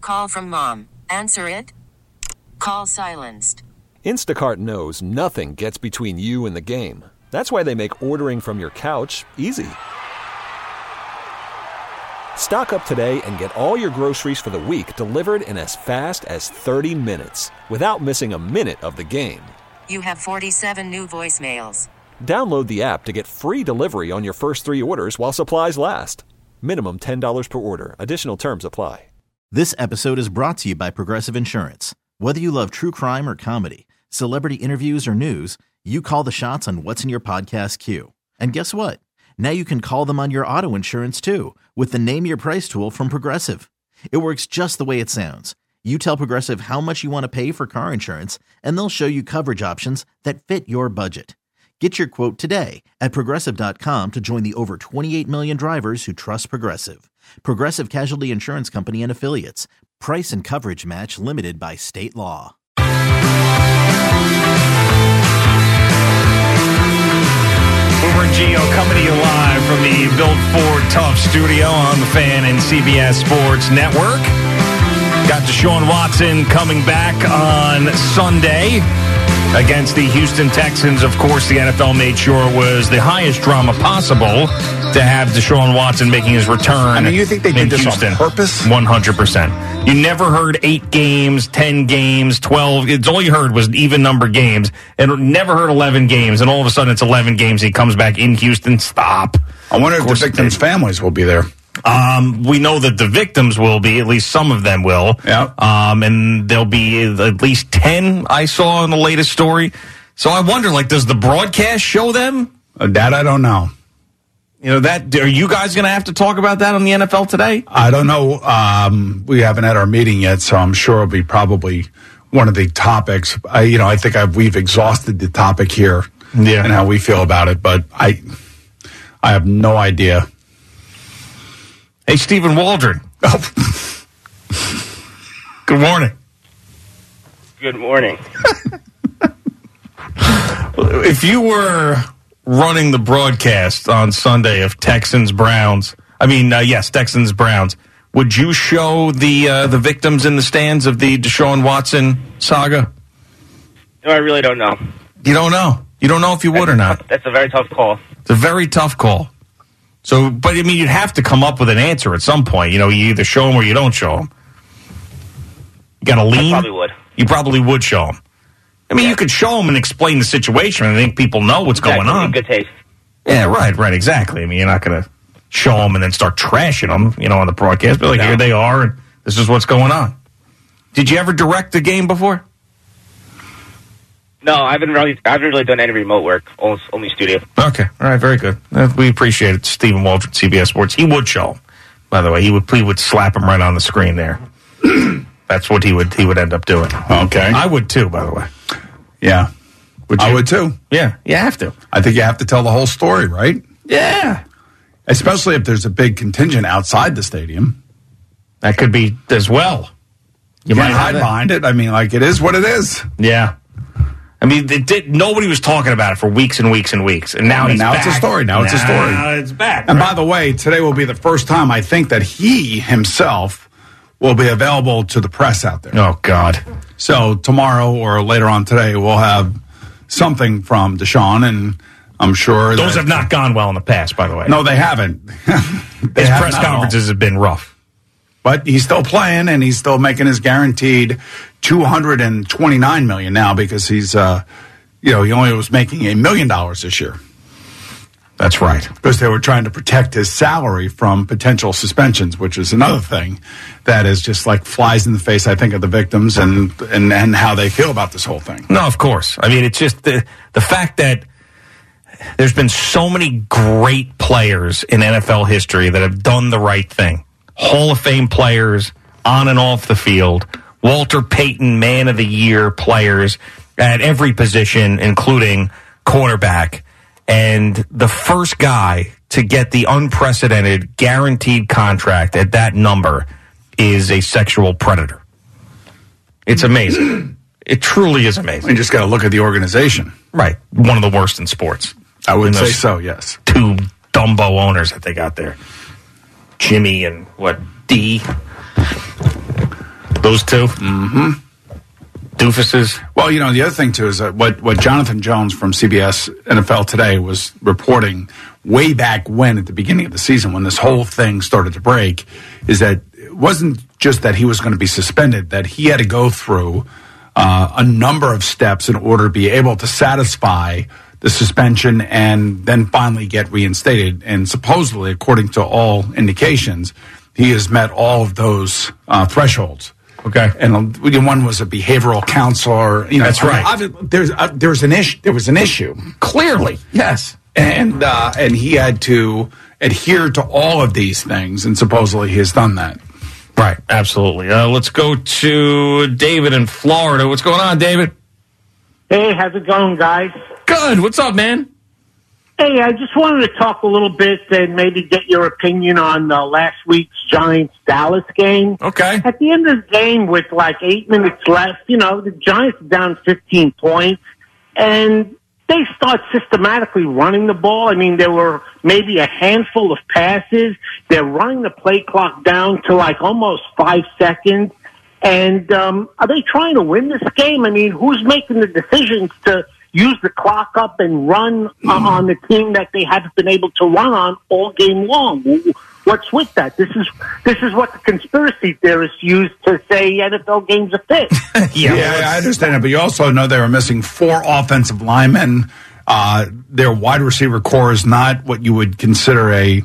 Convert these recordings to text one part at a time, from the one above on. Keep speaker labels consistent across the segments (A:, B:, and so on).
A: call from mom. Answer it. Call silenced.
B: Instacart knows nothing gets between you and the game. That's why they make ordering from your couch easy. Stock up today and get all your groceries for the week delivered in as fast as 30 minutes without missing a minute of the game.
A: You have 47 new voicemails.
B: Download the app to get free delivery on your first 3 orders while supplies last. Minimum $10 per order. Additional terms apply.
C: This episode is brought to you by Progressive Insurance. Whether you love true crime or comedy, celebrity interviews or news, you call the shots on what's in your podcast queue. And guess what? Now you can call them on your auto insurance too with the Name Your Price tool from Progressive. It works just the way it sounds. You tell Progressive how much you want to pay for car insurance, and they'll show you coverage options that fit your budget. Get your quote today at Progressive.com to join the over 28 million drivers who trust Progressive. Progressive Casualty Insurance Company and Affiliates. Price and coverage match limited by state law.
D: Boomer and Gio coming to you live from the Built Ford Tough studio on the Fan and CBS Sports Network. Got Deshaun Watson coming back on Sunday against the Houston Texans. Of course, the NFL made sure it was the highest drama possible to have Deshaun Watson making his return.
E: I mean, you think they did this
D: Houston.
E: on purpose?
D: 100%. You never heard 8 games, 10 games, 12. It's all you heard was even number games. And never heard 11 games. And all of a sudden it's 11 games. He comes back in Houston. Stop.
E: I wonder if the victims' families will be there.
D: We know that the victims will be, at least some of them will.
E: Yeah.
D: And there'll be at least 10 I saw in the latest story. So I wonder, does the broadcast show them?
E: That I don't know.
D: Are you guys going to have to talk about that on the NFL Today?
E: I don't know. We haven't had our meeting yet, so I'm sure it'll be probably one of the topics. I think we've exhausted the topic here and how we feel about it, but I have no idea.
D: Hey, Stephen Waldron.
E: Oh.
D: Good morning.
F: Good morning.
D: If you were running the broadcast on Sunday of Texans-Browns, Texans-Browns, would you show the victims in the stands of the Deshaun Watson saga?
F: No, I really don't know.
D: You don't know? You don't know if you would or not?
F: That's a very tough call.
D: It's a very tough call. So, but you'd have to come up with an answer at some point. You either show them or you don't show them. You got to lean.
F: I probably would.
D: You probably would show them. You could show them and explain the situation. I think people know what's going on.
F: Good taste.
D: Yeah, right, exactly. You're not going to show them and then start trashing them, on the broadcast. But here they are, and this is what's going on. Did you ever direct the game before?
F: No, I haven't really done any remote work. Only studio.
D: Okay, all right, very good. We appreciate it. Stephen Waldron, CBS Sports. He would show him, by the way. He would slap him right on the screen there. That's what he would end up doing.
E: Okay.
D: I would too, by the way.
E: Yeah. I would too.
D: Yeah, you have to.
E: I think you have to tell the whole story, right?
D: Yeah.
E: Especially if there's a big contingent outside the stadium.
D: That could be as well.
E: You might hide behind it. It is what it is.
D: Yeah. Nobody was talking about it for weeks and weeks and weeks. And now he's back.
E: It's a story. It's a story.
D: It's back.
E: And by the way, today will be the first time I think that he himself will be available to the press out there.
D: Oh, God.
E: So tomorrow or later on today, we'll have something from Deshaun, and I'm sure
D: those have not gone well in the past, by the way.
E: No, they haven't.
D: His press conferences have been rough.
E: But he's still playing, and he's still making his guaranteed $229 million now because he's, he only was making $1 million this year.
D: That's right.
E: Because they were trying to protect his salary from potential suspensions, which is another thing that is just flies in the face, I think, of the victims and how they feel about this whole thing.
D: No, of course. It's just the fact that there's been so many great players in NFL history that have done the right thing. Hall of Fame players on and off the field. Walter Payton, Man of the Year players at every position, including quarterback. And the first guy to get the unprecedented guaranteed contract at that number is a sexual predator. It's amazing. It truly is amazing.
E: You just got to look at the organization.
D: Right. One of the worst in sports.
E: I would say so, yes.
D: 2 Dumbo owners that they got there. Jimmy and D. Those two? Mm-hmm. Doofuses.
E: Well, the other thing, too, is that what Jonathan Jones from CBS NFL Today was reporting way back when, at the beginning of the season, when this whole thing started to break, is that it wasn't just that he was going to be suspended, that he had to go through a number of steps in order to be able to satisfy the suspension and then finally get reinstated. And supposedly, according to all indications, he has met all of those thresholds.
D: Okay,
E: and one was a behavioral counselor.
D: That's right.
E: There was an issue.
D: Clearly, yes.
E: And he had to adhere to all of these things, and supposedly he has done that.
D: Right, absolutely. Let's go to David in Florida. What's going on, David?
G: Hey, how's it going, guys?
D: Good. What's up, man?
G: Hey, I just wanted to talk a little bit and maybe get your opinion on last week's Giants-Dallas game.
D: Okay.
G: At the end of the game, with like 8 minutes left, the Giants are down 15 points, and they start systematically running the ball. I mean, there were maybe a handful of passes. They're running the play clock down to like almost 5 seconds. And are they trying to win this game? I mean, who's making the decisions to use the clock up and run on the team that they haven't been able to run on all game long? What's with that? This is what the conspiracy theorists use to say NFL games are fixed.
E: Yeah, I understand it, but you also know they were missing 4 offensive linemen. Their wide receiver core is not what you would consider a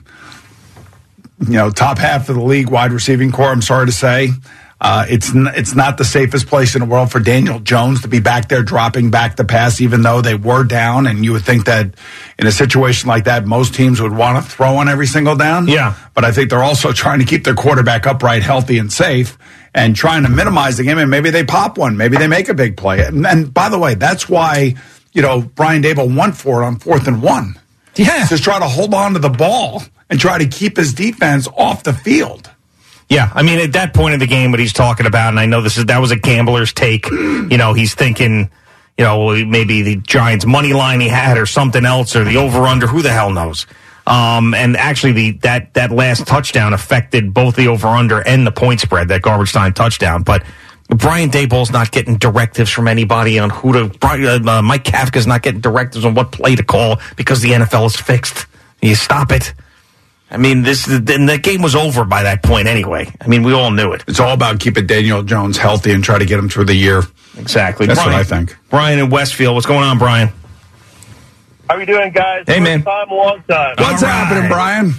E: top half of the league wide receiving core. I'm sorry to say. It's not the safest place in the world for Daniel Jones to be back there dropping back the pass, even though they were down. And you would think that in a situation like that, most teams would want to throw on every single down.
D: Yeah.
E: But I think they're also trying to keep their quarterback upright, healthy, and safe, and trying to minimize the game. And maybe they pop one. Maybe they make a big play. And by the way, that's why, Brian Daboll went for it on 4th and 1.
D: Yeah.
E: Just try to hold on to the ball and try to keep his defense off the field.
D: Yeah, I mean, at that point in the game, what he's talking about, and I know that was a gambler's take. He's thinking, maybe the Giants' money line he had or something else, or the over-under, who the hell knows. And actually, that last touchdown affected both the over-under and the point spread, that garbage time touchdown. But Brian Daboll's not getting directives from anybody on who to. Mike Kafka's not getting directives on what play to call because the NFL is fixed. You stop it. I mean, the game was over by that point anyway. I mean, we all knew it.
E: It's all about keeping Daniel Jones healthy and try to get him through the year.
D: Exactly.
E: That's what I think.
D: Brian in Westfield. What's going on, Brian?
H: How are you doing, guys?
D: Hey, man.
H: First time, long time.
E: What's happening, Brian?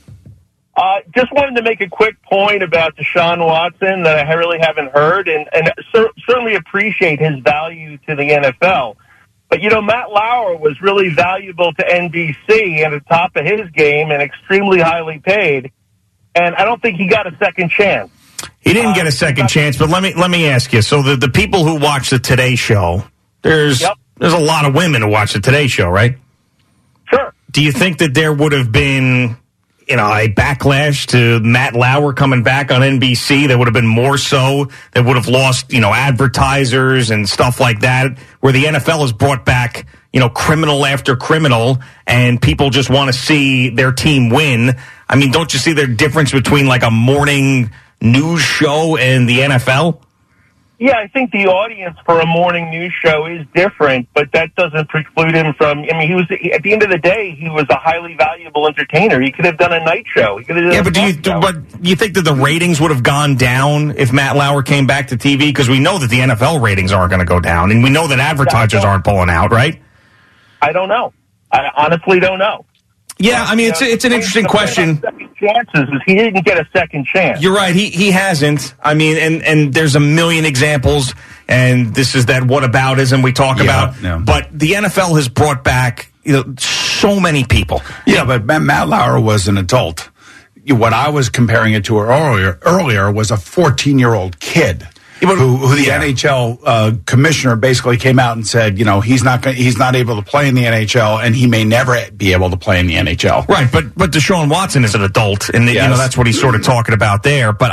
H: Just wanted to make a quick point about Deshaun Watson that I really haven't heard, and certainly appreciate his value to the NFL. But, Matt Lauer was really valuable to NBC at the top of his game and extremely highly paid. And I don't think he got a second chance.
D: He didn't get a second chance, but let me ask you. So the people who watch the Today Show, there's a lot of women who watch the Today Show, right?
H: Sure.
D: Do you think that there would have been, a backlash to Matt Lauer coming back on NBC that would have been more so, that would have lost, advertisers and stuff like that, where the NFL has brought back, criminal after criminal, and people just want to see their team win? I mean, don't you see the difference between like a morning news show and the NFL?
H: Yeah, I think the audience for a morning news show is different, but that doesn't preclude him from, he was, at the end of the day, he was a highly valuable entertainer. He could have done a night show. He could have done
D: but you think that the ratings would have gone down if Matt Lauer came back to TV? Because we know that the NFL ratings aren't going to go down, and we know that advertisers aren't pulling out, right?
H: I don't know. I honestly don't know.
D: Yeah, I mean, it's an interesting question.
H: Second chances is he didn't get a second chance.
D: You're right. He hasn't. I mean, and there's a million examples, and this is that whataboutism we talk about.
E: Yeah.
D: But the NFL has brought back so many people.
E: Yeah, but Matt Lauer was an adult. What I was comparing it to earlier was a 14-year-old kid. Who the NHL commissioner basically came out and said, he's not able to play in the NHL, and he may never be able to play in the NHL.
D: Right, but Deshaun Watson is an adult, and that's what he's sort of talking about there. But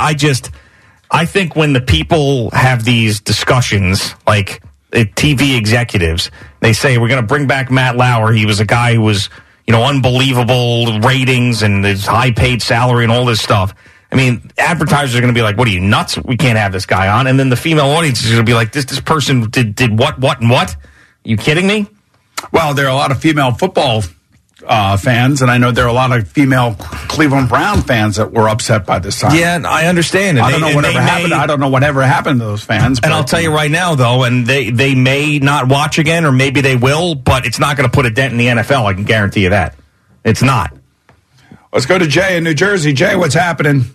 D: I think when the people have these discussions, like TV executives, they say we're going to bring back Matt Lauer. He was a guy who was unbelievable ratings and his high paid salary and all this stuff. I mean, advertisers are going to be like, what are you, nuts? We can't have this guy on. And then the female audience is going to be like, this person did what? Are you kidding me?
E: Well, there are a lot of female football fans, and I know there are a lot of female Cleveland Brown fans that were upset by this sign.
D: Yeah, I understand. And
E: I don't know whatever happened. I don't know whatever happened to those fans.
D: And I'll tell you right now, though, and they may not watch again, or maybe they will, but it's not going to put a dent in the NFL. I can guarantee you that. It's not.
E: Let's go to Jay in New Jersey. Jay, what's happening?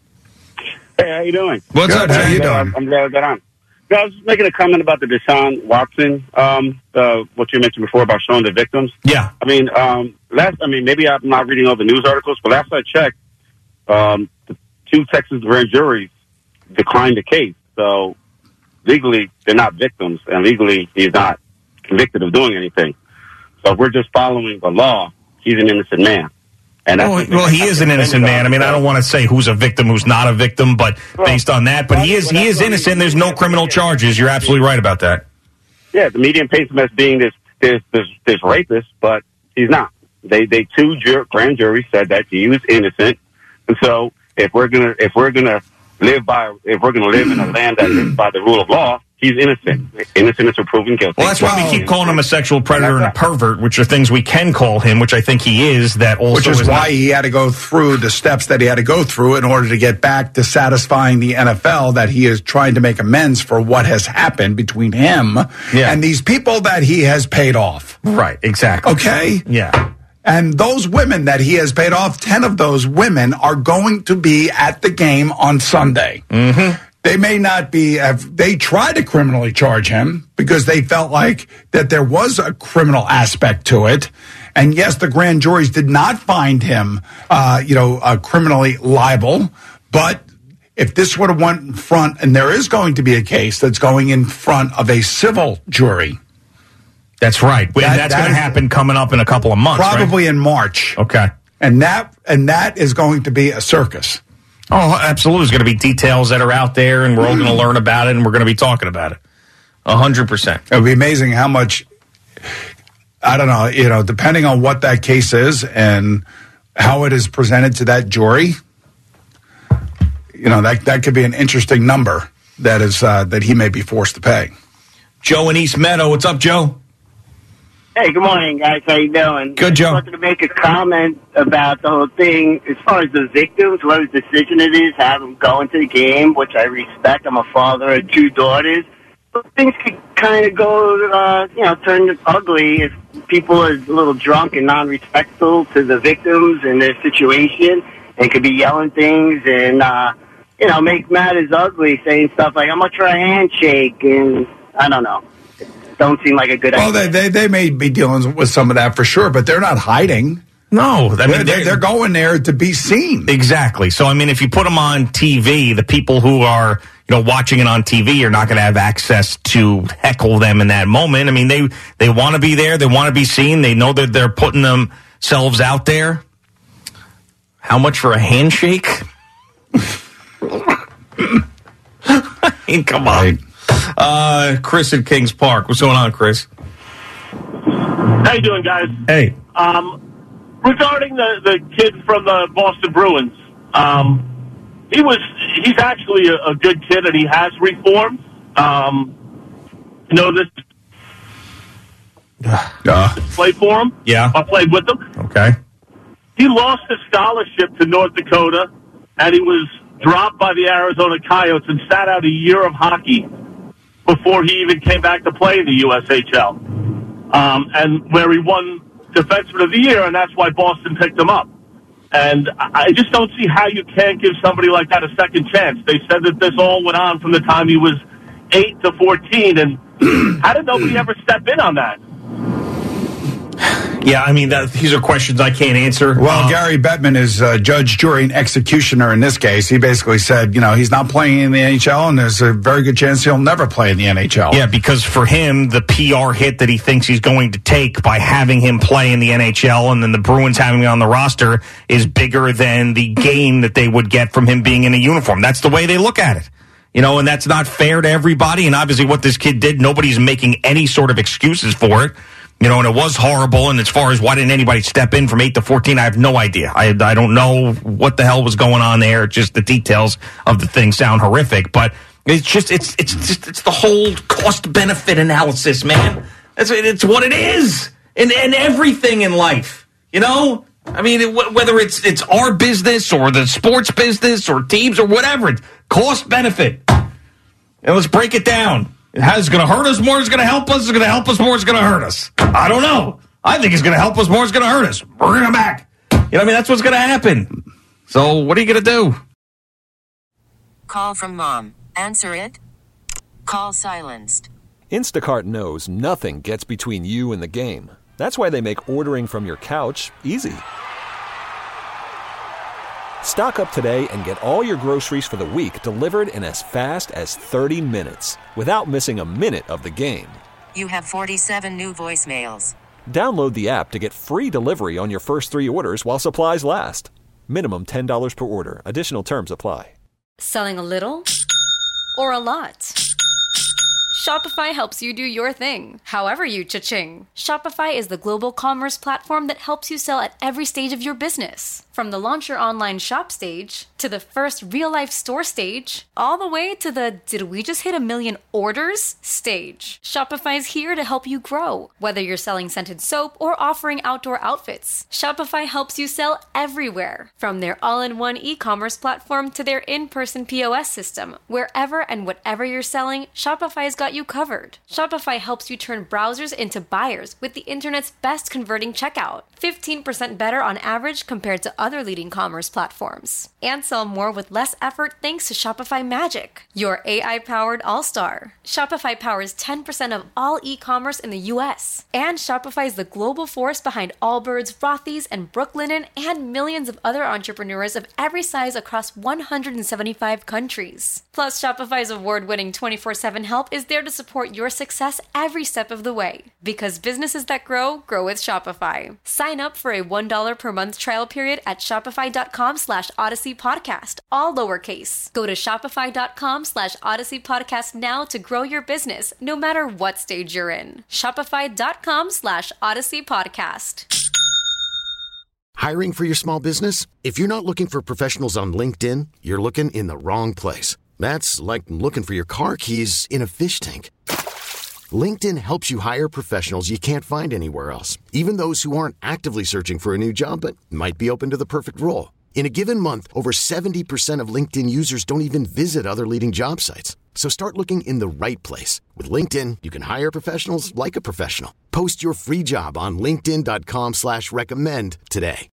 I: Hey, how you doing?
E: What's up, Jay? How you doing?
I: I'm glad I got on. I was making a comment about the Deshaun Watson, what you mentioned before about showing the victims.
D: Yeah.
I: I mean, maybe I'm not reading all the news articles, but last I checked, the 2 Texas grand juries declined the case. So legally, they're not victims, and legally, he's not convicted of doing anything. So if we're just following the law, he's an innocent man. And
D: well, he is an innocent man. I mean, I don't want to say who's a victim, who's not a victim, but based on that, but he is innocent. There's no criminal charges. You're absolutely right about that.
I: Yeah, the media paints him as being this rapist, but he's not. They 2 grand juries said that he was innocent, and so if we're gonna live in a land that lives by the rule of law, he's innocent. Innocent until proven guilty.
D: Well, that's why we keep calling him a sexual predator and a pervert, which are things we can call him, which I think he is. That also,
E: which is why he had to go through the steps that he had to go through in order to get back to satisfying the NFL that he is trying to make amends for what has happened between him and these people that he has paid off.
D: Right, exactly.
E: Okay?
D: Yeah.
E: And those women that he has paid off, 10 of those women are going to be at the game on Sunday.
D: Mm-hmm.
E: They may not be, they tried to criminally charge him because they felt like that there was a criminal aspect to it. And yes, the grand juries did not find him, criminally liable. But if this would have went in front, and there is going to be a case that's going in front of a civil jury.
D: That's right. That's going to happen coming up in a couple of months,
E: probably in March.
D: Okay.
E: And that is going to be a circus.
D: Oh, absolutely. There's going to be details that are out there, and we're all going to learn about it, and we're going to be talking about it. 100%.
E: It would be amazing how much, I don't know, depending on what that case is and how it is presented to that jury, that could be an interesting number that he may be forced to pay.
D: Joe in East Meadow. What's up, Joe?
J: Hey, good morning, guys. How you doing?
D: Good, Joe.
J: I wanted to make a comment about the whole thing. As far as the victims, whoever's decision it is, have them go into the game, which I respect. I'm a father of 2 daughters. But things could kind of go, turn ugly if people are a little drunk and non-respectful to the victims and their situation, and could be yelling things and, make matters ugly, saying stuff like, I'm going to try a handshake, and I don't know. Don't seem like a good idea.
E: Well, they may be dealing with some of that for sure, but they're not hiding.
D: No, I mean
E: they're going there to be seen.
D: Exactly. So I mean, if you put them on TV, the people who are watching it on TV are not going to have access to heckle them in that moment. I mean, they want to be there, they want to be seen, they know that they're putting themselves out there. How much for a handshake? I mean, come on. Chris at Kings Park. What's going on, Chris?
H: How you doing, guys?
D: Hey.
H: Regarding the kid from the Boston Bruins, he's actually a good kid, and he has reformed. Played for him.
D: Yeah.
H: I played with him.
D: Okay.
H: He lost his scholarship to North Dakota, and he was dropped by the Arizona Coyotes and sat out a year of hockey before he even came back to play in the USHL. And where he won Defenseman of the Year, and that's why Boston picked him up. And I just don't see how you can't give somebody like that a second chance. They said that this all went on from the time he was 8 to 14, and how did nobody ever step in on that?
D: Yeah, I mean, these are questions I can't answer.
E: Well, Gary Bettman is judge, jury, and executioner in this case. He basically said, he's not playing in the NHL, and there's a very good chance he'll never play in the NHL.
D: Yeah, because for him, the PR hit that he thinks he's going to take by having him play in the NHL and then the Bruins having him on the roster is bigger than the gain that they would get from him being in a uniform. That's the way they look at it. And that's not fair to everybody. And obviously what this kid did, nobody's making any sort of excuses for it. And it was horrible. And as far as why didn't anybody step in from 8 to 14, I have no idea. I don't know what the hell was going on there. Just the details of the thing sound horrific. But it's the whole cost benefit analysis, man. It's what it is in everything in life. I mean, whether it's our business or the sports business or teams or whatever, it's cost benefit. And let's break it down. It's going to hurt us more, it's going to help us, it's going to help us more, it's going to hurt us. I don't know. I think it's going to help us more, it's going to hurt us. Bring them back. That's what's going to happen. So what are you going to do?
A: Call from mom. Answer it. Call silenced.
B: Instacart knows nothing gets between you and the game. That's why they make ordering from your couch easy. Stock up today and get all your groceries for the week delivered in as fast as 30 minutes without missing a minute of the game.
A: You have 47 new voicemails.
B: Download the app to get free delivery on your first 3 orders while supplies last. Minimum $10 per order. Additional terms apply.
K: Selling a little or a lot? Shopify helps you do your thing, however you cha-ching. Shopify is the global commerce platform that helps you sell at every stage of your business. From the launch your online shop stage, to the first real-life store stage, all the way to the did we just hit 1 million orders stage. Shopify's here to help you grow. Whether you're selling scented soap or offering outdoor outfits, Shopify helps you sell everywhere. From their all-in-one e-commerce platform to their in-person POS system, wherever and whatever you're selling, Shopify's got you covered. Shopify helps you turn browsers into buyers with the internet's best converting checkout. 15% better on average compared to other leading commerce platforms. And sell more with less effort thanks to Shopify Magic, your AI-powered all-star. Shopify powers 10% of all e-commerce in the U.S. And Shopify is the global force behind Allbirds, Rothy's, and Brooklinen, and millions of other entrepreneurs of every size across 175 countries. Plus, Shopify's award-winning 24/7 help is there to support your success every step of the way. Because businesses that grow with Shopify. Sign up for a $1 per month trial period at shopify.com/Odyssey Podcast, all lowercase. Go to shopify.com/Odyssey Podcast now to grow your business, no matter what stage you're in. Shopify.com/Odyssey Podcast.
L: Hiring for your small business? If you're not looking for professionals on LinkedIn, you're looking in the wrong place. That's like looking for your car keys in a fish tank. LinkedIn helps you hire professionals you can't find anywhere else, even those who aren't actively searching for a new job but might be open to the perfect role. In a given month, over 70% of LinkedIn users don't even visit other leading job sites. So start looking in the right place. With LinkedIn, you can hire professionals like a professional. Post your free job on linkedin.com/recommend today.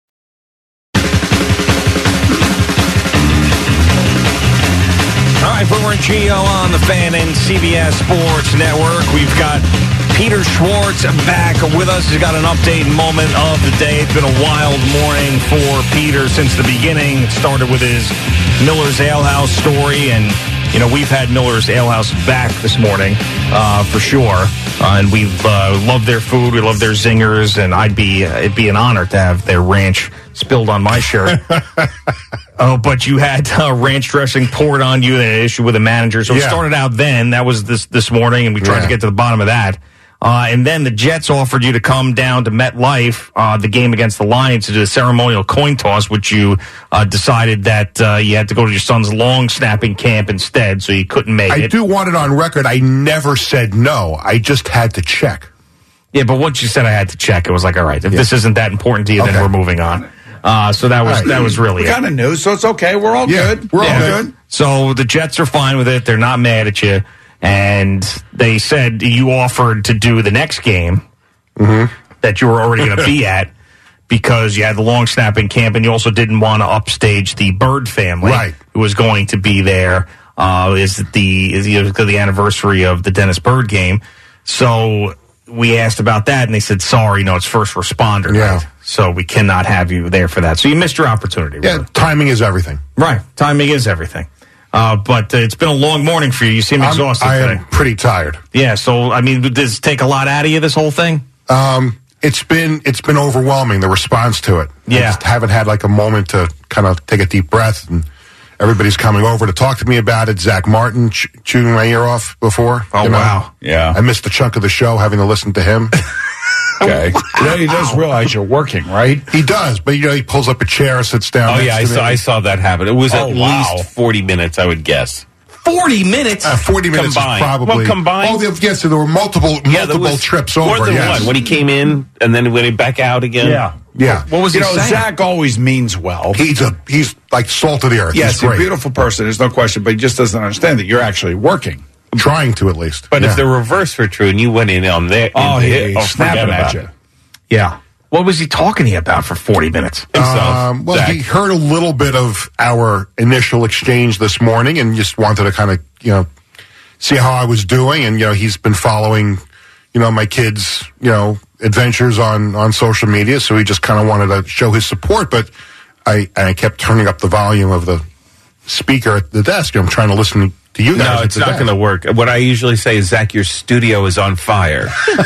D: All right, Boomer and Gio on the Fan and CBS Sports Network. We've got Peter Schwartz back with us. He's got an update moment of the day. It's been a wild morning for Peter since the beginning. It started with his Miller's Ale House story, and we've had Miller's Ale House back this morning for sure. And we love their food. We love their zingers, and it'd be an honor to have their ranch spilled on my shirt. Oh, but you had ranch dressing poured on you, an issue with the manager. So it started out then. That was this morning, and we tried to get to the bottom of that. And then the Jets offered you to come down to MetLife, the game against the Lions, to do a ceremonial coin toss, which you decided that you had to go to your son's long snapping camp instead, so you couldn't make it.
M: I do want it on record. I never said no. I just had to check.
D: Yeah, but once you said I had to check, it was like, all right, if this isn't that important to you, then we're moving on. So that was really
E: we
D: it.
E: kind of knew, so it's okay. We're all good.
M: We're all good.
D: So the Jets are fine with it. They're not mad at you. And they said you offered to do the next game that you were already going to be at because you had the long snapping camp, and you also didn't want to upstage the Bird family who was going to be there. Is the anniversary of the Dennis Bird game. So we asked about that, and they said, sorry, no, it's first responder night. So we cannot have you there for that. So you missed your opportunity. Really.
M: Yeah, timing is everything.
D: Right. Timing is everything. But it's been a long morning for you. You seem exhausted today.
M: I am pretty tired.
D: Yeah, so, does it take a lot out of you, this whole thing?
M: It's been overwhelming, the response to it.
D: Yeah.
M: I just haven't had like a moment to kind of take a deep breath, and everybody's coming over to talk to me about it. Zach Martin chewing my ear off before.
D: Oh, wow.
M: Yeah. I missed a chunk of the show having to listen to him.
E: Okay. Yeah, he does realize you're working, right?
M: He does, but he pulls up a chair, sits down.
N: Oh,
M: next
N: yeah,
M: to me.
N: I saw that happen. It was at least 40 minutes, I would guess.
D: 40 minutes?
M: 40 minutes
N: combined.
M: is probably.
N: Well, combined?
M: Oh, yes, so there were multiple trips over.
N: More than
M: yes.
N: one. When he came in and then when he back out again.
M: Yeah.
E: What was he saying? Zach always means well.
M: He's like salt of the earth.
E: Yes,
M: he's great.
E: a beautiful person. There's no question, but he just doesn't understand that you're actually working.
M: Trying to, at least.
N: But if the reverse were true and you went in on there.
E: He's snapping at you.
D: Yeah. What was he talking to you about for 40 minutes?
N: Himself.
M: Well, he heard a little bit of our initial exchange this morning and just wanted to kind of, see how I was doing. And, he's been following, my kids, adventures on social media. So he just kind of wanted to show his support. But I kept turning up the volume of the speaker at the desk. I'm trying to listen to you guys.
N: No, it's not going to work. What I usually say is, Zach, your studio is on fire.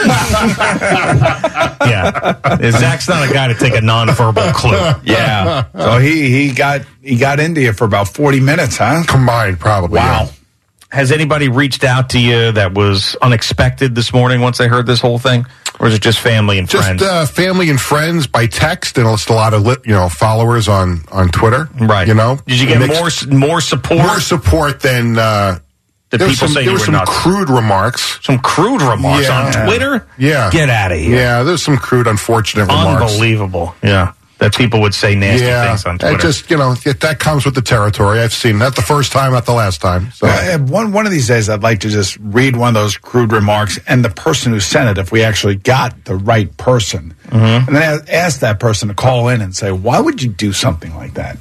D: Yeah. Zach's not a guy to take a nonverbal clue.
E: Yeah. So he got into you for about 40 minutes, huh?
M: Combined, probably.
D: Wow.
M: Yeah.
D: Has anybody reached out to you that was unexpected this morning once they heard this whole thing? Or is it just family and friends?
M: Just family and friends by text, and just a lot of followers on Twitter.
D: Right. Did you get more support?
M: More support than
D: the people saying you were
M: some
D: nuts.
M: crude remarks.
D: Some crude remarks on Twitter?
M: Yeah.
D: Get out of here.
M: Yeah, there's some crude, unfortunate remarks.
D: Unbelievable. Yeah. That people would say nasty things on Twitter.
M: It just, that comes with the territory. I've seen that the first time, not the last time. So
E: one of these days, I'd like to just read one of those crude remarks and the person who sent it, if we actually got the right person, and then ask that person to call in and say, why would you do something like that?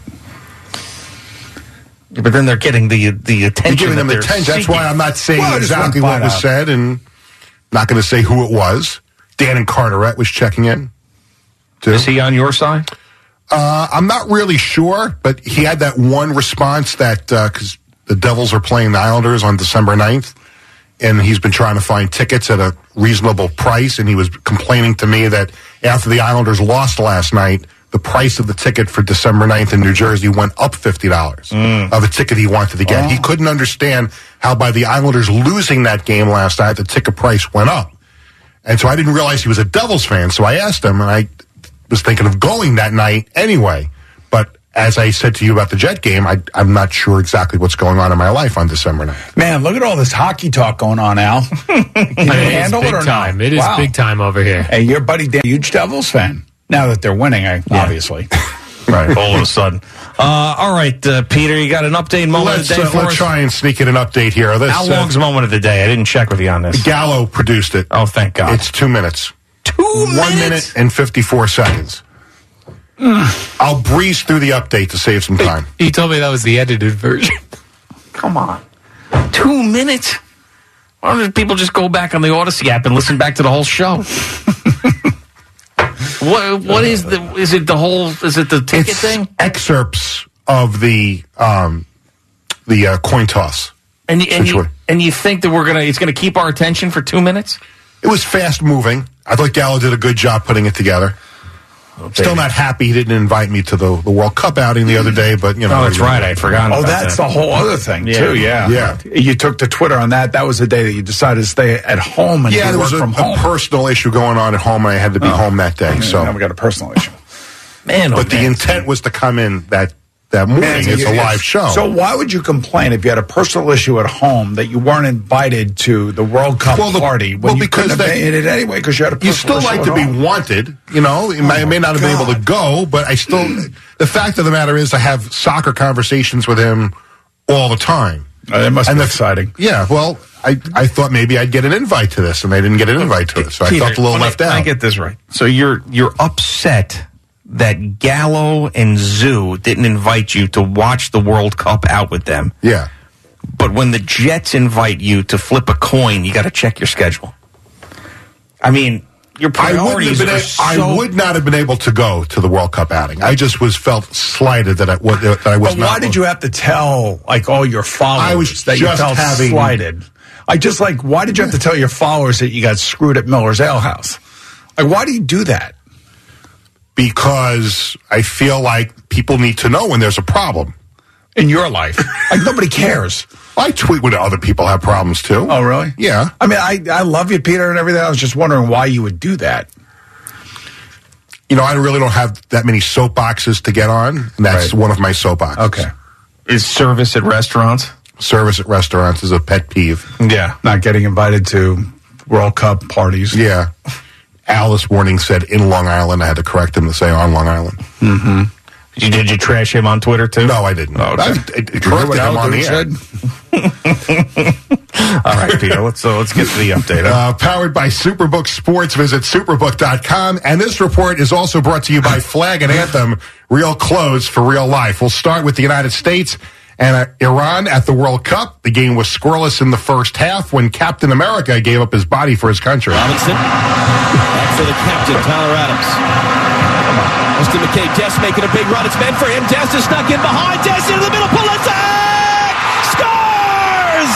D: Yeah, but then they're getting the attention.
M: You're giving them attention. That's why I'm not saying exactly what was said, and not going to say who it was. Dan and Carteret was checking in.
D: Is he on your side?
M: I'm not really sure, but he had that one response that because the Devils are playing the Islanders on December 9th, and he's been trying to find tickets at a reasonable price, and he was complaining to me that after the Islanders lost last night, the price of the ticket for December 9th in New Jersey went up $50 of a ticket he wanted to get. He couldn't understand how by the Islanders losing that game last night, the ticket price went up. And so I didn't realize he was a Devils fan, so I asked him, and I was thinking of going that night anyway. But as I said to you about the Jet game, I'm not sure exactly what's going on in my life on December 9th.
E: Man, look at all this hockey talk going on, Al. Can you handle it or
O: time.
E: not?
O: It is big time over here.
E: Hey, your buddy Dan, huge Devils fan. Now that they're winning, obviously.
D: Right, all of a sudden. All right, Peter, you got an update moment of the day for us?
M: Let's try and sneak in an update here.
D: How long's moment of the day? I didn't check with you on this.
M: Gallo produced it.
D: Oh, thank God.
M: It's 2 minutes.
D: 2 minutes?
M: 1 minute and 54 seconds. I'll breeze through the update to save some time.
O: He told me that was the edited version.
D: Come on. 2 minutes? Why don't people just go back on the Odyssey app and listen back to the whole show? What is it the ticket thing?
M: Excerpts of the coin toss.
D: And you think that it's gonna keep our attention for 2 minutes?
M: It was fast moving. I thought Gallo did a good job putting it together. Still not happy he didn't invite me to the World Cup outing the other day, but
D: Oh, that's right. I forgot about that.
E: Oh, that's the whole other thing, too, yeah. You took to Twitter on that. That was the day that you decided to stay at home and
M: there
E: work
M: was
E: from home.
M: a personal issue going on at home, and I had to be home that day. So
E: now we got a personal issue.
M: But the intent was to come in that morning. It's a live show.
E: So why would you complain if you had a personal issue at home that you weren't invited to the World Cup party?
M: Because
E: made it anyway because you had a personal issue.
M: You still like to be wanted. I may not have been able to go, but I still. The fact of the matter is, I have soccer conversations with him all the time.
E: It must be exciting.
M: Yeah. Well, I thought maybe I'd get an invite to this, and I didn't get an invite to it, so
D: Peter,
M: I felt a little left out.
D: I get this right. So you're upset that Gallo and Zoo didn't invite you to watch the World Cup out with them.
M: Yeah.
D: But when the Jets invite you to flip a coin, you got to check your schedule. I mean, your priorities
M: I would not have been able to go to the World Cup outing. I just felt slighted that I was
E: but
M: not.
E: Why did you have to tell all your followers that you felt slighted? Why did you have to tell your followers that you got screwed at Miller's Ale House? Why do you do that?
M: Because I feel like people need to know when there's a problem
E: in your life. Nobody cares.
M: I tweet when other people have problems too.
E: Oh, really?
M: Yeah.
E: I mean, I love you, Peter, and everything. I was just wondering why you would do that.
M: I really don't have that many soapboxes to get on. And that's one of my soapboxes.
N: Okay. Is service at restaurants?
M: Service at restaurants is a pet peeve.
E: Yeah. Not getting invited to World Cup parties.
M: Yeah. Al this morning said in Long Island. I had to correct him to say on Long Island.
N: Mm-hmm. Did you trash him on Twitter, too?
M: No, I didn't.
N: Oh, okay.
M: I corrected him on the air.
N: All right, Peter, let's get to the update.
M: Powered by Superbook Sports. Visit superbook.com. And this report is also brought to you by Flag and Anthem, real clothes for real life. We'll start with the United States and Iran at the World Cup. The game was scoreless in the first half when Captain America gave up his body for his country.
P: Robinson, back for the captain, Tyler Adams. Weston McKay, Dest making a big run. It's meant for him. Dest is stuck in behind. Dest into the middle. Pulisic scores!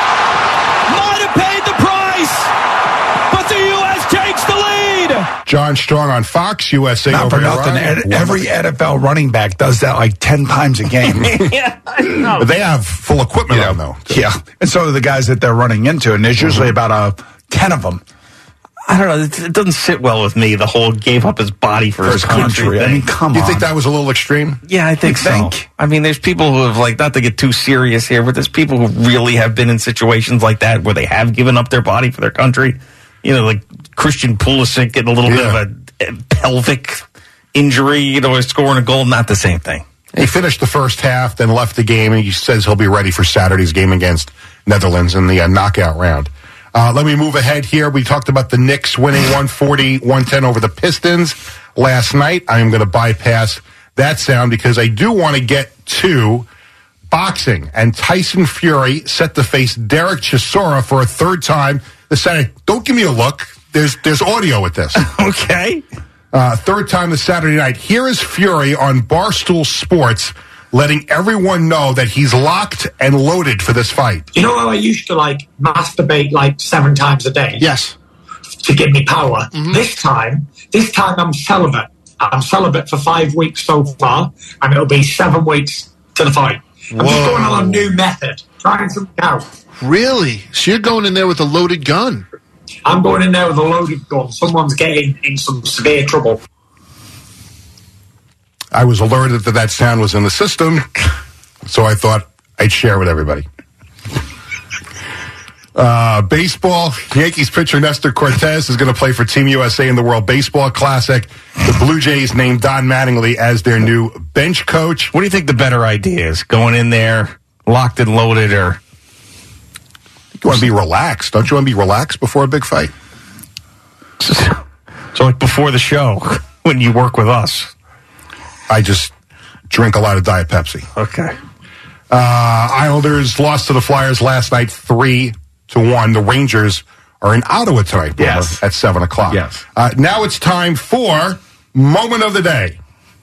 P: Might have paid the price, but the U.S. takes the lead.
M: John Strong on Fox, USA
E: Not
M: over
E: for nothing.
M: Iran.
E: Every NFL running back does that like 10 times a game.
N: Yeah, I know.
M: They have full equipment on, though.
E: Yeah. And so do the guys that they're running into, and there's usually about 10 of them.
D: I don't know. It doesn't sit well with me, the whole gave up his body for his country thing.
E: I mean, come on.
M: You think that was a little extreme?
D: Yeah, I think so. I mean, there's people who have, not to get too serious here, but there's people who really have been in situations like that where they have given up their body for their country. Like Christian Pulisic getting a little bit of a pelvic injury, scoring a goal, not the same thing.
M: He finished the first half, then left the game, and he says he'll be ready for Saturday's game against Netherlands in the knockout round. Let me move ahead here. We talked about the Knicks winning 140-110 over the Pistons last night. I am going to bypass that sound because I do want to get to boxing. And Tyson Fury set to face Derek Chisora for a third time this Saturday. Don't give me a look. There's audio with this.
D: Okay.
M: Third time this Saturday night. Here is Fury on Barstool Sports letting everyone know that he's locked and loaded for this fight.
Q: You know how I used to masturbate 7 times a day?
M: Yes.
Q: To give me power. Mm-hmm. This time I'm celibate. I'm celibate for 5 weeks so far, and it'll be 7 weeks to the fight. I'm just going on a new method, trying something out.
R: Really? So you're going in there with a loaded gun?
Q: I'm going in there with a loaded gun. Someone's getting in some severe trouble.
M: I was alerted that sound was in the system, so I thought I'd share with everybody. Baseball, Yankees pitcher Nestor Cortez is going to play for Team USA in the World Baseball Classic. The Blue Jays named Don Mattingly as their new bench coach.
D: What do you think the better idea is? Going in there, locked and loaded, or...
M: You want to be relaxed. Don't you want to be relaxed before a big fight?
D: So before the show, when you work with us...
M: I just drink a lot of Diet Pepsi.
D: Okay.
M: Islanders lost to the Flyers last night 3-1. The Rangers are in Ottawa tonight,
E: yes,
M: at 7 o'clock.
E: Yes.
M: Now it's time for Moment of the Day.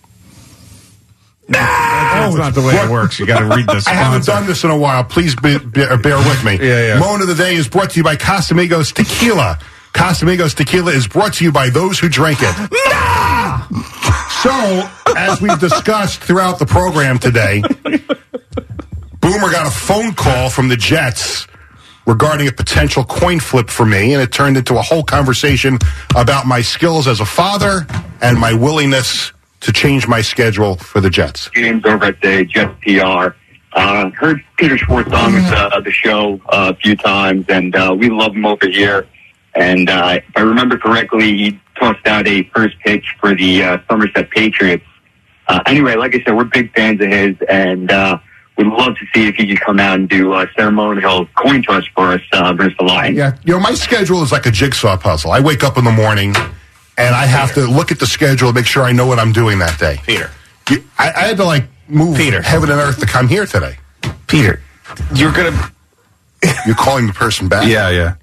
D: That's not the way it works. You got to read this.
M: I haven't done this in a while. Please bear with me.
D: Yeah.
M: Moment of the Day is brought to you by Casamigos Tequila. Casamigos Tequila is brought to you by those who drink it. So, as we've discussed throughout the program today, Boomer got a phone call from the Jets regarding a potential coin flip for me, and it turned into a whole conversation about my skills as a father and my willingness to change my schedule for the Jets.
S: James over at the Jets PR. Heard Peter Schwartz on the show a few times, and we love him over here. And if I remember correctly, he tossed out a first pitch for the Somerset Patriots. Anyway, like I said, we're big fans of his, and we'd love to see if he could come out and do a ceremonial coin toss for us versus the Lions.
M: Yeah, my schedule is like a jigsaw puzzle. I wake up in the morning, and I have to look at the schedule and make sure I know what I'm doing that day.
D: Peter.
M: I had to, move heaven and earth to come here today.
D: Peter, you're
M: calling the person back?
E: Yeah.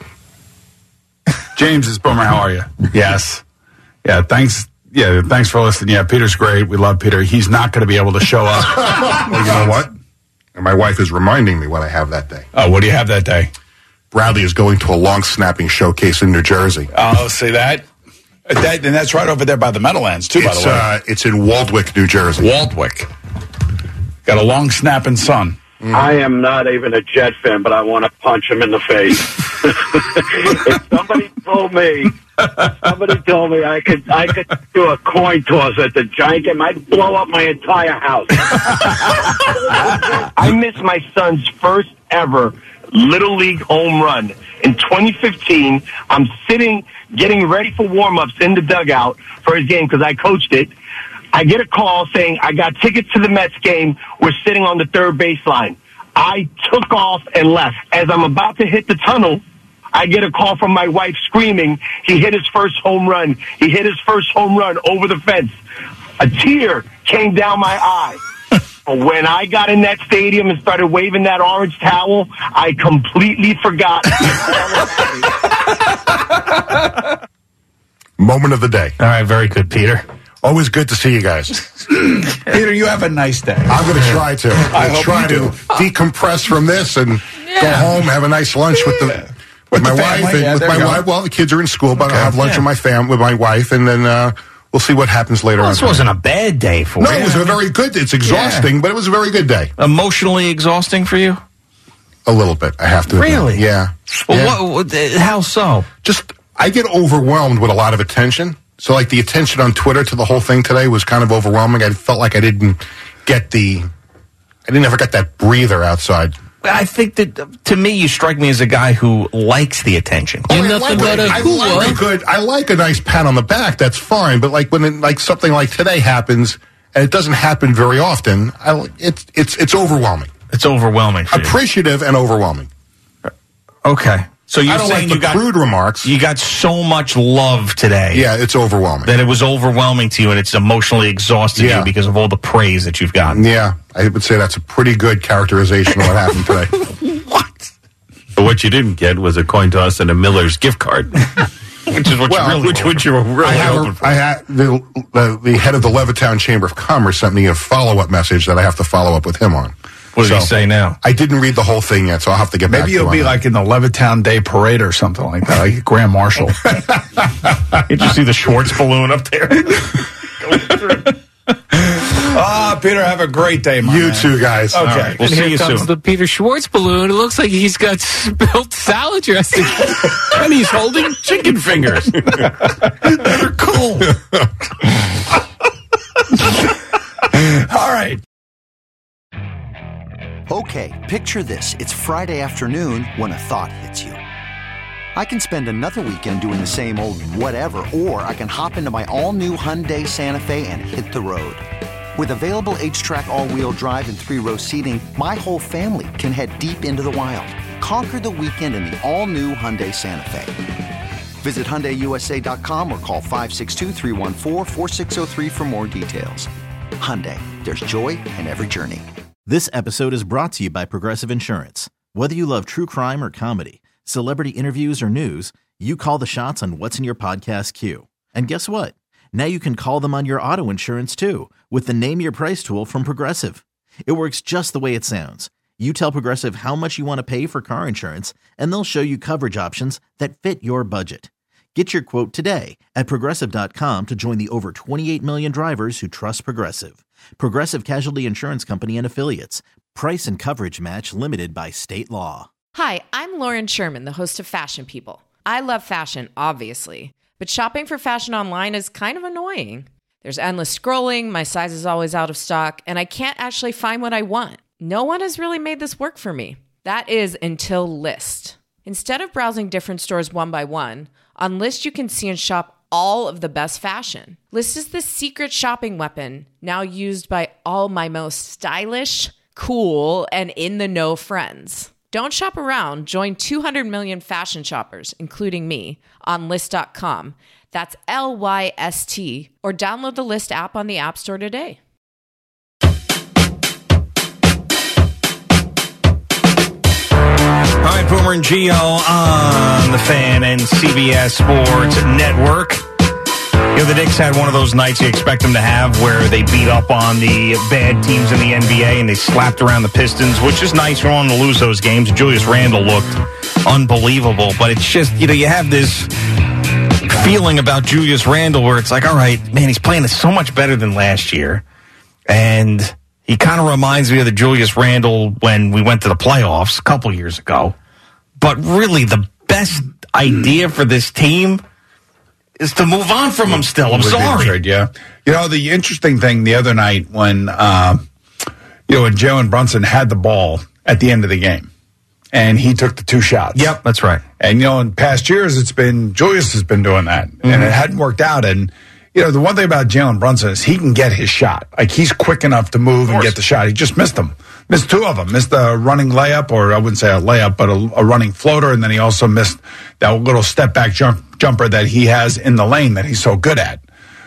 E: James, it's Boomer. How are you?
D: Yes.
E: Yeah, thanks. Yeah, thanks for listening. Yeah, Peter's great. We love Peter. He's not going to be able to show up.
M: Well, you know what? And my wife is reminding me what I have that day.
E: Oh, what do you have that day?
M: Bradley is going to a long snapping showcase in New Jersey.
E: Oh, see that? And that's right over there by the Meadowlands, too, by the way.
M: It's in Waldwick, New Jersey.
E: Waldwick. Got a long snapping son.
I: I am not even a Jet fan, but I want to punch him in the face. If somebody told me I could do a coin toss at the Giant game, I'd blow up my entire house.
H: I missed my son's first ever Little League home run. In 2015, I'm sitting, getting ready for warm-ups in the dugout for his game because I coached it. I get a call saying, I got tickets to the Mets game. We're sitting on the third baseline. I took off and left. As I'm about to hit the tunnel, I get a call from my wife screaming, he hit his first home run. He hit his first home run over the fence. A tear came down my eye. But when I got in that stadium and started waving that orange towel, I completely forgot.
M: Moment of the day.
D: All right, very good, Peter.
M: Always good to see you guys.
E: Peter, you have a nice day.
M: I'm going to try to. I'll try to decompress from this and go home, have a nice lunch with my wife. Well, the kids are in school, but I'll have lunch with my wife, and then we'll see what happens later on.
D: This wasn't a bad day for you.
M: No, it was a very good. It's exhausting, but it was a very good day.
D: Emotionally exhausting for you?
M: A little bit, I have to admit.
D: Really?
M: Yeah.
D: Well, how so?
M: Just, I get overwhelmed with a lot of attention. So, like, the attention on Twitter to the whole thing today was kind of overwhelming. I felt like I didn't ever get that breather outside.
D: I think that, to me, you strike me as a guy who likes the attention.
M: I like a nice pat on the back. That's fine. But, like, when something like today happens, and it doesn't happen very often, it's overwhelming.
D: It's overwhelming for you.
M: Appreciative and overwhelming.
D: Okay. So you're saying
M: you got crude remarks.
D: You got so much love today.
M: Yeah, it's overwhelming.
D: That it was overwhelming to you, and it's emotionally exhausted you because of all the praise that you've gotten.
M: Yeah, I would say that's a pretty good characterization of what happened today.
N: What? But what you didn't get was a coin toss and a Miller's gift card.
D: Which is what you were really hoping for.
M: I had the head of the Levittown Chamber of Commerce sent me a follow-up message that I have to follow up with him on.
D: What did he say now?
M: I didn't read the whole thing yet, so I'll have to get back to
E: Maybe you'll be like in the Levittown Day Parade or something like that, like Grand Marshal.
D: Did you see the Schwartz balloon up there?
E: Peter, have a great day, man.
M: You too, guys.
E: Okay.
D: Right, we'll see you soon.
O: The Peter Schwartz balloon. It looks like he's got spilled salad dressing.
N: And he's holding chicken fingers.
E: They're cool. All right.
T: Okay, picture this. It's Friday afternoon when a thought hits you. I can spend another weekend doing the same old whatever, or I can hop into my all-new Hyundai Santa Fe and hit the road. With available H-Track all-wheel drive and 3-row seating, my whole family can head deep into the wild. Conquer the weekend in the all-new Hyundai Santa Fe. Visit HyundaiUSA.com or call 562-314-4603 for more details. Hyundai, there's joy in every journey.
C: This episode is brought to you by Progressive Insurance. Whether you love true crime or comedy, celebrity interviews or news, you call the shots on what's in your podcast queue. And guess what? Now you can call them on your auto insurance too with the Name Your Price tool from Progressive. It works just the way it sounds. You tell Progressive how much you want to pay for car insurance, and they'll show you coverage options that fit your budget. Get your quote today at Progressive.com to join the over 28 million drivers who trust Progressive. Progressive Casualty Insurance Company and Affiliates. Price and coverage match limited by state law.
U: Hi, I'm Lauren Sherman, the host of Fashion People. I love fashion, obviously, but shopping for fashion online is kind of annoying. There's endless scrolling, my size is always out of stock, and I can't actually find what I want. No one has really made this work for me. That is until Lyst. Instead of browsing different stores one by one, on Lyst you can see and shop all of the best fashion. Lyst is the secret shopping weapon now used by all my most stylish, cool, and in-the-know friends. Don't shop around. Join 200 million fashion shoppers, including me, on Lyst.com. That's Lyst, or download the Lyst app on the App Store today.
D: All right, Boomer and Gio on the Fan and CBS Sports Network. You know, the Knicks had one of those nights you expect them to have where they beat up on the bad teams in the NBA and they slapped around the Pistons, which is nice. We don't want to lose those games. Julius Randle looked unbelievable, but it's just, you know, you have this feeling about Julius Randle where it's like, all right, man, he's playing so much better than last year. And He kind of reminds me of the Julius Randle when we went to the playoffs a couple years ago. But really, the best idea for this team is to move on from him still. I'm sorry.
E: Trade, yeah. You know, the interesting thing the other night when, when Jalen Brunson had the ball at the end of the game and he took the 2 shots.
D: Yep, that's right.
E: And, in past years, Julius has been doing that. Mm-hmm. And it hadn't worked out. And, the one thing about Jalen Brunson is he can get his shot. Like, he's quick enough to move and get the shot. He just missed them. Missed 2 of them. Missed the running layup, or I wouldn't say a layup, but a running floater. And then he also missed that little step back jumper that he has in the lane that he's so good at.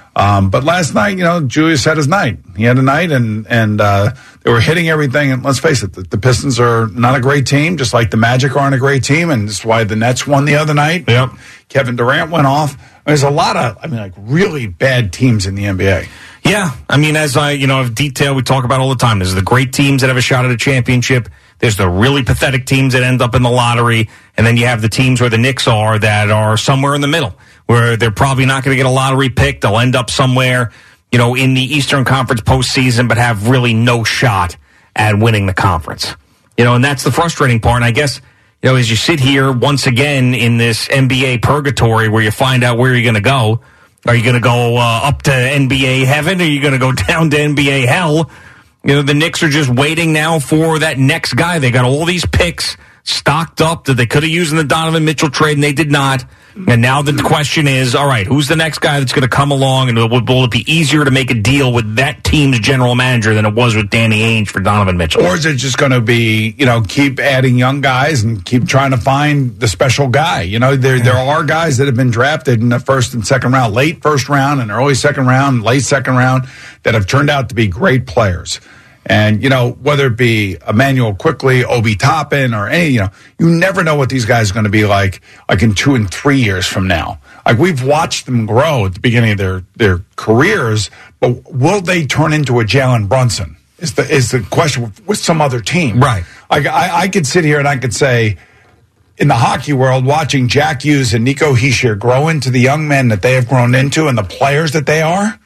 E: But last night, Julius had his night. He had a night, and they were hitting everything. And let's face it, the Pistons are not a great team, just like the Magic aren't a great team, and that's why the Nets won the other night.
D: Yep.
E: Kevin Durant went off. There's a lot of, really bad teams in the NBA.
D: Yeah, as I've detailed, we talk about all the time. There's the great teams that have a shot at a championship. There's the really pathetic teams that end up in the lottery. And then you have the teams where the Knicks are that are somewhere in the middle, where they're probably not going to get a lottery pick. They'll end up somewhere, in the Eastern Conference postseason, but have really no shot at winning the conference. And that's the frustrating part. And I guess, as you sit here once again in this NBA purgatory where you find out where you're going to go, are you going to go up to NBA heaven? Or are you going to go down to NBA hell? The Knicks are just waiting now for that next guy. They got all these picks stocked up that they could have used in the Donovan Mitchell trade, and they did not. And now the question is, all right, who's the next guy that's going to come along, and will it be easier to make a deal with that team's general manager than it was with Danny Ainge for Donovan Mitchell?
E: Or is it just going to be, keep adding young guys and keep trying to find the special guy? There are guys that have been drafted in the first and second round, late first round and early second round, late second round, that have turned out to be great players. And, whether it be Emmanuel Quickly, Obi Toppin, or any, you never know what these guys are going to be like in 2 and 3 years from now. Like, we've watched them grow at the beginning of their careers, but will they turn into a Jalen Brunson is the question with some other team.
D: Right.
E: I could sit here and I could say, in the hockey world, watching Jack Hughes and Nico Hischier grow into the young men that they have grown into and the players that they are,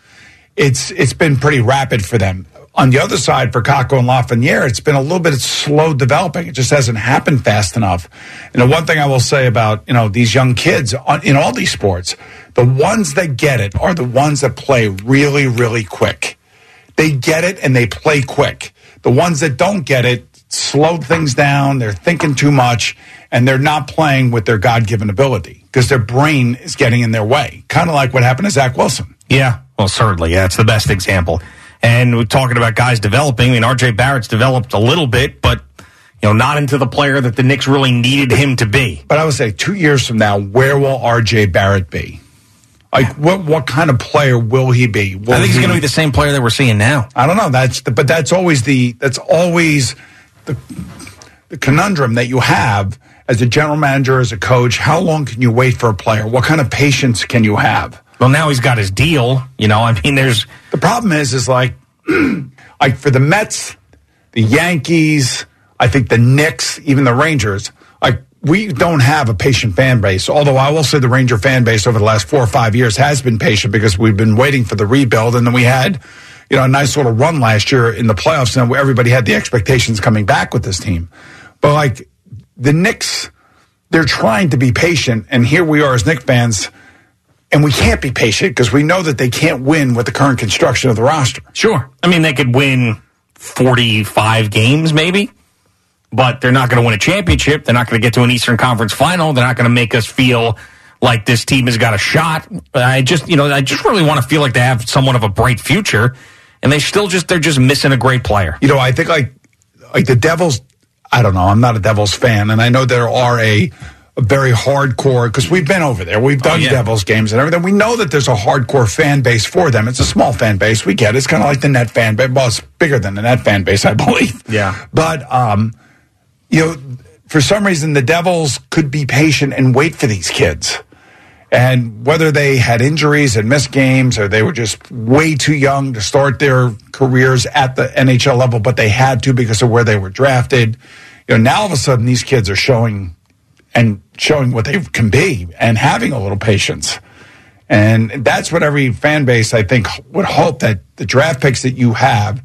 E: it's been pretty rapid for them. On the other side, for Kakko and Lafreniere, it's been a little bit slow developing. It just hasn't happened fast enough. And the one thing I will say about, these young kids in all these sports, the ones that get it are the ones that play really, really quick. They get it and they play quick. The ones that don't get it slow things down, they're thinking too much, and they're not playing with their God-given ability because their brain is getting in their way. Kind of like what happened to Zach Wilson.
D: Yeah, well, certainly. Yeah, it's the best example. And we're talking about guys developing. R.J. Barrett's developed a little bit, but, not into the player that the Knicks really needed him to be.
E: But I would say 2 years from now, where will R.J. Barrett be? Like, what kind of player will he be?
D: I think he's going to be the same player that we're seeing now.
E: I don't know. That's always the conundrum that you have as a general manager, as a coach. How long can you wait for a player? What kind of patience can you have?
D: Well, now he's got his deal. There's...
E: The problem is like for the Mets, the Yankees, I think the Knicks, even the Rangers, we don't have a patient fan base. Although I will say the Ranger fan base over the last 4 or 5 years has been patient because we've been waiting for the rebuild. And then we had, a nice little run last year in the playoffs, and everybody had the expectations coming back with this team. But the Knicks, they're trying to be patient. And here we are as Knicks fans. And we can't be patient because we know that they can't win with the current construction of the roster.
D: Sure. They could win 45 games maybe, but they're not going to win a championship. They're not going to get to an Eastern Conference final. They're not going to make us feel like this team has got a shot. I just really want to feel like they have somewhat of a bright future, and they're just missing a great player.
E: I think like the Devils, I don't know, I'm not a Devils fan, and I know there are a very hardcore, because we've been over there. We've done Devils games and everything. We know that there's a hardcore fan base for them. It's a small fan base. We get it. It's kind of like the Net fan base. Well, it's bigger than the Net fan base, I believe.
D: Yeah.
E: But, for some reason, the Devils could be patient and wait for these kids. And whether they had injuries and missed games or they were just way too young to start their careers at the NHL level, but they had to because of where they were drafted. Now all of a sudden these kids are showing what they can be and having a little patience. And that's what every fan base, I think, would hope, that the draft picks that you have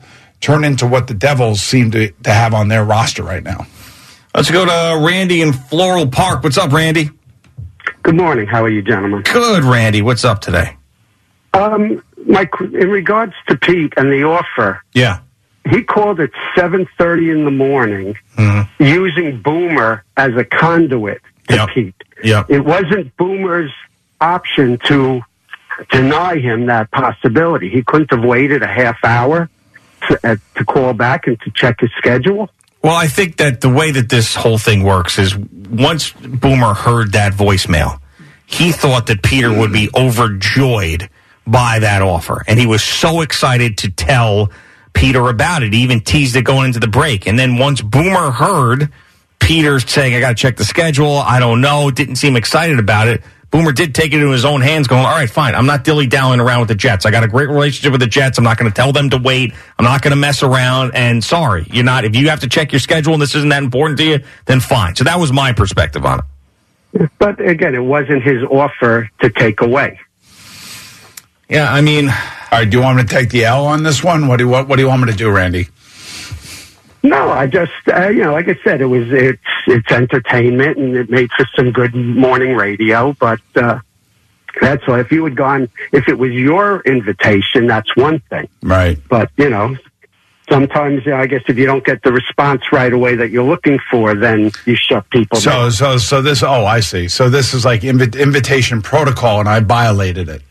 E: turn into what the Devils seem to have on their roster right now.
D: Let's go to Randy in Floral Park. What's up, Randy?
F: Good morning. How are you, gentlemen?
D: Good, Randy. What's up today?
F: Mike, in regards to Pete and the offer,
D: yeah,
F: he called at 7:30 in the morning, using Boomer as a conduit to Pete.
D: Yep.
F: It wasn't Boomer's option to deny him that possibility. He couldn't have waited a half hour to call back and to check his schedule.
D: Well, I think that the way that this whole thing works is once Boomer heard that voicemail, he thought that Peter would be overjoyed by that offer. And he was so excited to tell Peter about it. He even teased it going into the break. And then once Boomer heard Peter saying, I got to check the schedule, I don't know, didn't seem excited about it, Boomer did take it into his own hands going, all right, fine, I'm not dilly-dallying around with the Jets. I got a great relationship with the Jets. I'm not going to tell them to wait. I'm not going to mess around. And sorry, you're not. If you have to check your schedule and this isn't that important to you, then fine. So that was my perspective on it.
F: But again, it wasn't his offer to take away.
D: Yeah, I mean,
E: all right. Do you want me to take the L on this one? What do you want me to do, Randy?
F: No, I just like I said, it's entertainment and it made for some good morning radio. But that's all. If it was your invitation, that's one thing,
E: right?
F: But sometimes I guess if you don't get the response right away that you're looking for, then you shut people down.
E: So this. Oh, I see. So this is like invitation protocol, and I violated it.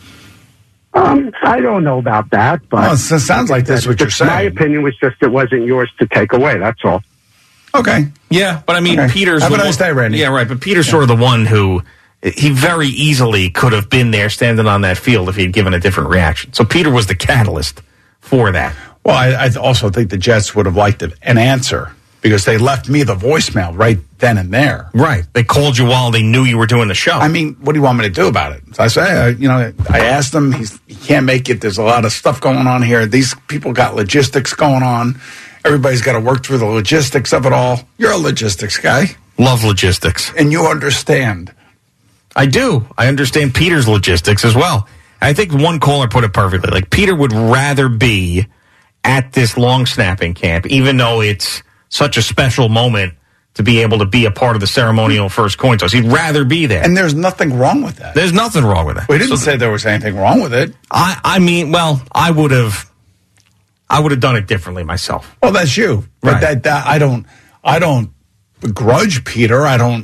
F: I don't know about that, but
E: well, it sounds like that's what you're saying.
F: My opinion was just it wasn't yours to take away. That's all.
E: Okay.
D: Yeah, but I mean,
E: okay.
D: Peter's
E: Have a nice day, Randy.
D: Yeah, right. But Peter's sort of the one who he very easily could have been there standing on that field if he had given a different reaction. So Peter was the catalyst for that.
E: Well, I also think the Jets would have liked an answer because they left me the voicemail right then and there.
D: Right. They called you while they knew you were doing the show.
E: I mean, what do you want me to do about it? So I say, I asked him. He can't make it. There's a lot of stuff going on here. These people got logistics going on. Everybody's got to work through the logistics of it all. You're a logistics guy.
D: Love logistics.
E: And you understand.
D: I do. I understand Peter's logistics as well. I think one caller put it perfectly. Like, Peter would rather be at this long snapping camp, even though it's such a special moment to be able to be a part of the ceremonial first coin toss. He'd rather be there.
E: And there's nothing wrong with that.
D: There's nothing wrong with that.
E: We didn't say there was anything wrong with it.
D: I mean, well, I would have done it differently myself.
E: Well, that's you. But
D: right.
E: that I don't begrudge Peter. I don't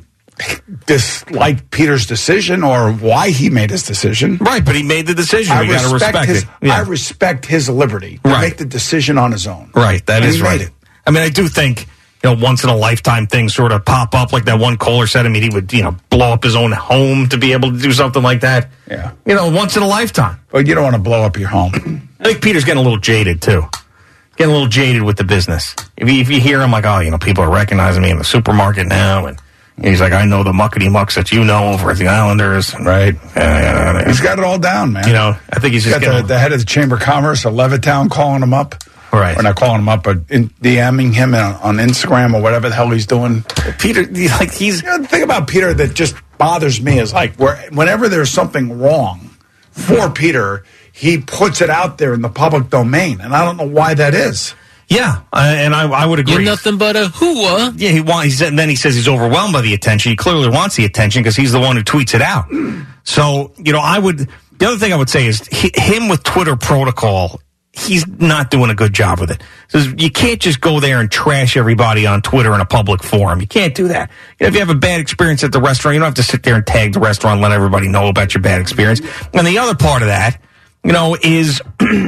E: dislike Peter's decision or why he made his decision.
D: Right, but he made the decision. We got to respect it. Yeah.
E: I respect his liberty to make the decision on his own.
D: Right, that is right.
E: Made it.
D: I mean, I do think, once in a lifetime things sort of pop up, like that one caller said. I mean, he would, blow up his own home to be able to do something like that.
E: Yeah.
D: Once in a lifetime.
E: But you don't want to blow up your home.
D: I think Peter's getting a little jaded, too. Getting a little jaded with the business. If you hear him like, people are recognizing me in the supermarket now, and he's like, I know the muckety-mucks that you know over at the Islanders.
E: Right. He's got it all down, man.
D: I think he's just
E: got the head of the Chamber of Commerce of Levittown calling him up.
D: Right.
E: Or not calling him up, but DMing him on Instagram or whatever the hell he's doing.
D: Peter, he's...
E: the thing about Peter that just bothers me is whenever there's something wrong for Peter, he puts it out there in the public domain, and I don't know why that is.
D: Yeah, and I would agree.
O: You're nothing but a hooah.
D: Yeah, and then he says he's overwhelmed by the attention. He clearly wants the attention because he's the one who tweets it out. So, the other thing I would say is him with Twitter protocol, he's not doing a good job with it. So you can't just go there and trash everybody on Twitter in a public forum. You can't do that. If you have a bad experience at the restaurant, you don't have to sit there and tag the restaurant and let everybody know about your bad experience. And the other part of that, is...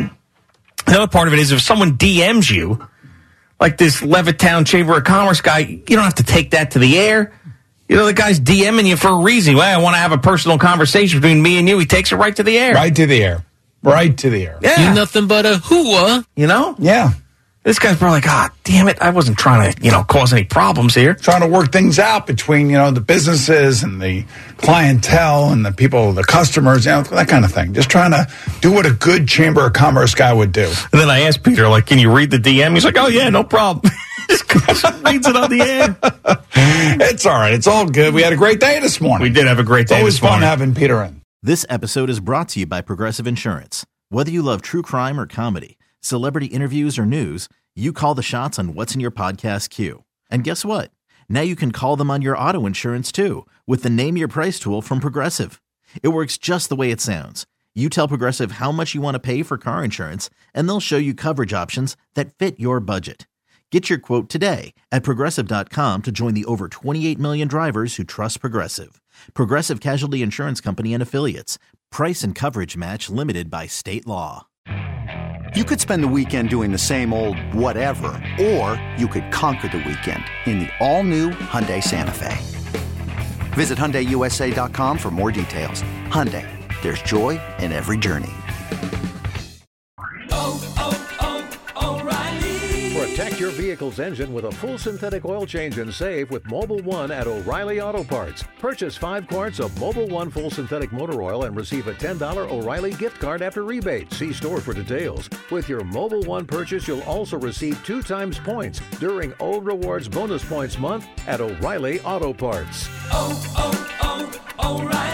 D: The other part of it is if someone DMs you, like this Levittown Chamber of Commerce guy, you don't have to take that to the air. The guy's DMing you for a reason. Well, I want to have a personal conversation between me and you. He takes it right to the air.
E: Right to the air. Right to the air.
D: Yeah.
O: You're nothing but a hooah.
E: Yeah.
D: This guy's probably like, damn it, I wasn't trying to, cause any problems here.
E: Trying to work things out between, the businesses and the clientele and the people, the customers, that kind of thing. Just trying to do what a good Chamber of Commerce guy would do.
D: And then I asked Peter, can you read the DM? He's like, oh, yeah, no problem. Just reads it on the air.
E: It's all right. It's all good. We had a great day this morning.
D: We did have a great day
E: this morning. It's always fun having Peter in.
C: This episode is brought to you by Progressive Insurance. Whether you love true crime or comedy, celebrity interviews, or news, you call the shots on what's in your podcast queue. And guess what? Now you can call them on your auto insurance too with the Name Your Price tool from Progressive. It works just the way it sounds. You tell Progressive how much you want to pay for car insurance, and they'll show you coverage options that fit your budget. Get your quote today at Progressive.com to join the over 28 million drivers who trust Progressive. Progressive Casualty Insurance Company and Affiliates. Price and coverage match limited by state law.
T: You could spend the weekend doing the same old whatever, or you could conquer the weekend in the all-new Hyundai Santa Fe. Visit HyundaiUSA.com for more details. Hyundai, there's joy in every journey.
G: Protect your vehicle's engine with a full synthetic oil change and save with Mobil 1 at O'Reilly Auto Parts. Purchase 5 quarts of Mobil 1 full synthetic motor oil and receive a $10 O'Reilly gift card after rebate. See store for details. With your Mobil 1 purchase, you'll also receive 2 times points during O Rewards Bonus Points Month at O'Reilly Auto Parts.
V: O'Reilly.